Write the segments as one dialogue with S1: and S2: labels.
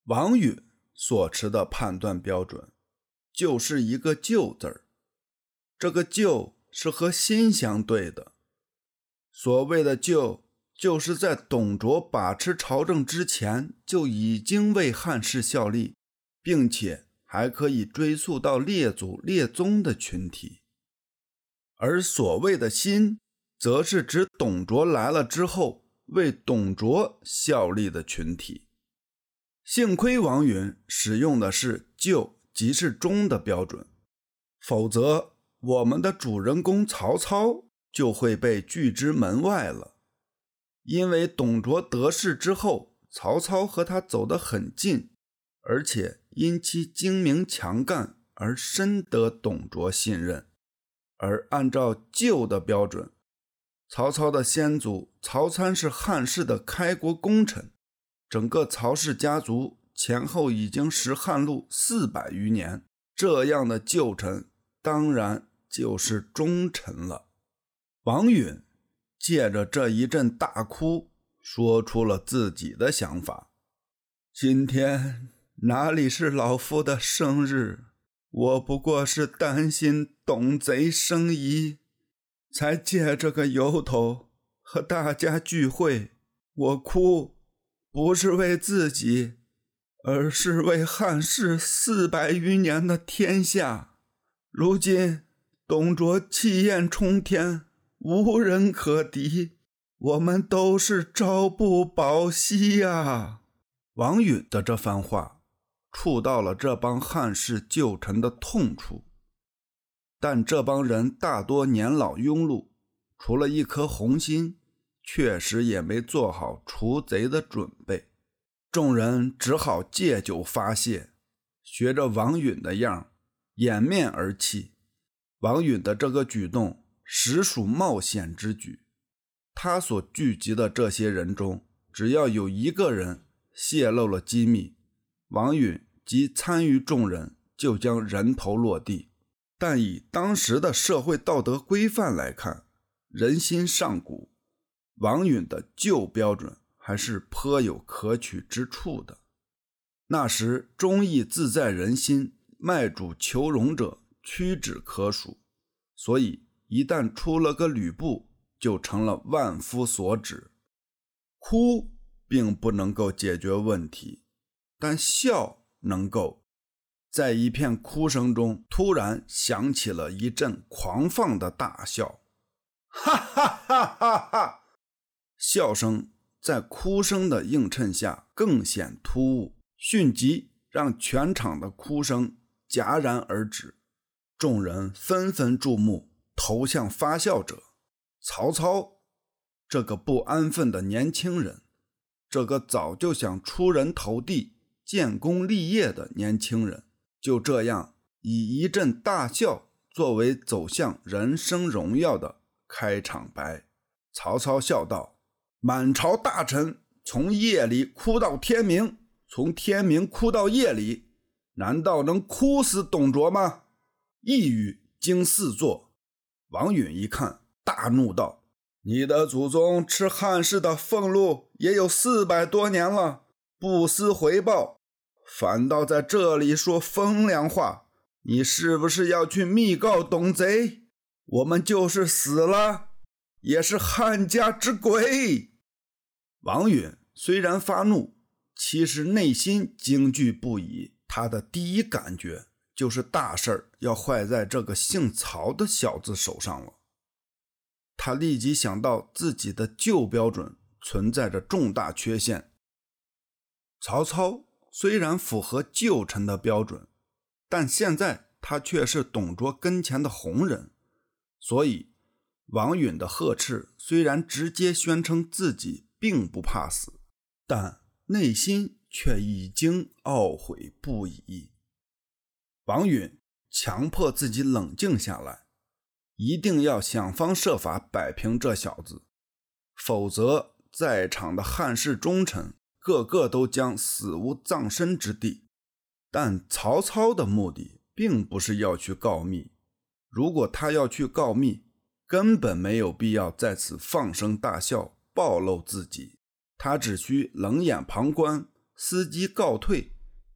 S1: 王允所持的判断标准就是一个旧字儿，这个旧是和新相对的。所谓的旧，就是在董卓把持朝政之前就已经为汉室效力，并且还可以追溯到列祖列宗的群体。而所谓的新，则是指董卓来了之后为董卓效力的群体。幸亏王允使用的是旧即是中的标准，否则我们的主人公曹操就会被拒之门外了。因为董卓得势之后，曹操和他走得很近，而且因其精明强干而深得董卓信任。而按照旧的标准，曹操的先祖曹参是汉室的开国功臣，整个曹氏家族前后已经识汉禄400余年，这样的旧臣当然就是忠臣了。王允借着这一阵大哭，说出了自己的想法。今天哪里是老夫的生日，我不过是担心董贼生疑，才借这个由头和大家聚会。我哭不是为自己，而是为汉室400余年的天下。如今董卓气焰冲天，无人可敌，我们都是朝不保夕啊！王允的这番话触到了这帮汉室旧臣的痛处，但这帮人大多年老庸碌，除了一颗红心，确实也没做好除贼的准备。众人只好借酒发泄，学着王允的样，掩面而泣。王允的这个举动实属冒险之举，他所聚集的这些人中，只要有一个人泄露了机密，王允及参与众人就将人头落地。但以当时的社会道德规范来看，人心尚古，王允的旧标准还是颇有可取之处的。那时忠义自在人心，卖主求荣者屈指可数，所以一旦出了个吕布，就成了万夫所指。哭并不能够解决问题，但笑能够。在一片哭声中，突然响起了一阵狂放的大笑，哈哈哈哈哈！笑声在哭声的映衬下更显突兀，迅即让全场的哭声戛然而止。众人纷纷注目，投向发笑者曹操，这个不安分的年轻人，这个早就想出人头地、建功立业的年轻人，就这样以一阵大笑作为走向人生荣耀的开场白。曹操笑道：满朝大臣从夜里哭到天明，从天明哭到夜里，难道能哭死董卓吗？一语惊四座。王允一看，大怒道：你的祖宗吃汉室的俸禄也有400多年了，不思回报，反倒在这里说风凉话，你是不是要去密告董贼？我们就是死了，也是汉家之鬼。王允虽然发怒，其实内心惊惧不已，他的第一感觉就是大事要坏在这个姓曹的小子手上了。他立即想到自己的旧标准存在着重大缺陷。曹操虽然符合旧臣的标准，但现在他却是董卓跟前的红人，所以王允的呵斥虽然直接宣称自己并不怕死，但内心却已经懊悔不已。王允强迫自己冷静下来，一定要想方设法摆平这小子，否则在场的汉室忠臣个个都将死无葬身之地。但曹操的目的并不是要去告密，如果他要去告密，根本没有必要在此放声大笑暴露自己，他只需冷眼旁观，伺机告退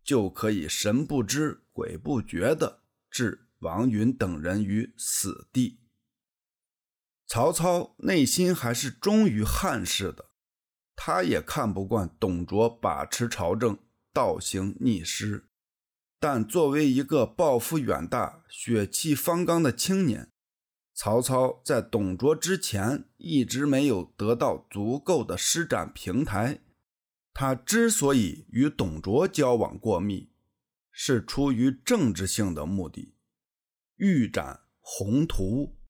S1: 就可以神不知鬼不觉地置王允等人于死地。曹操内心还是忠于汉室的，他也看不惯董卓把持朝政，倒行逆施。但作为一个抱负远大、血气方刚的青年，曹操在董卓之前一直没有得到足够的施展平台。他之所以与董卓交往过密，是出于政治性的目的，欲展宏图，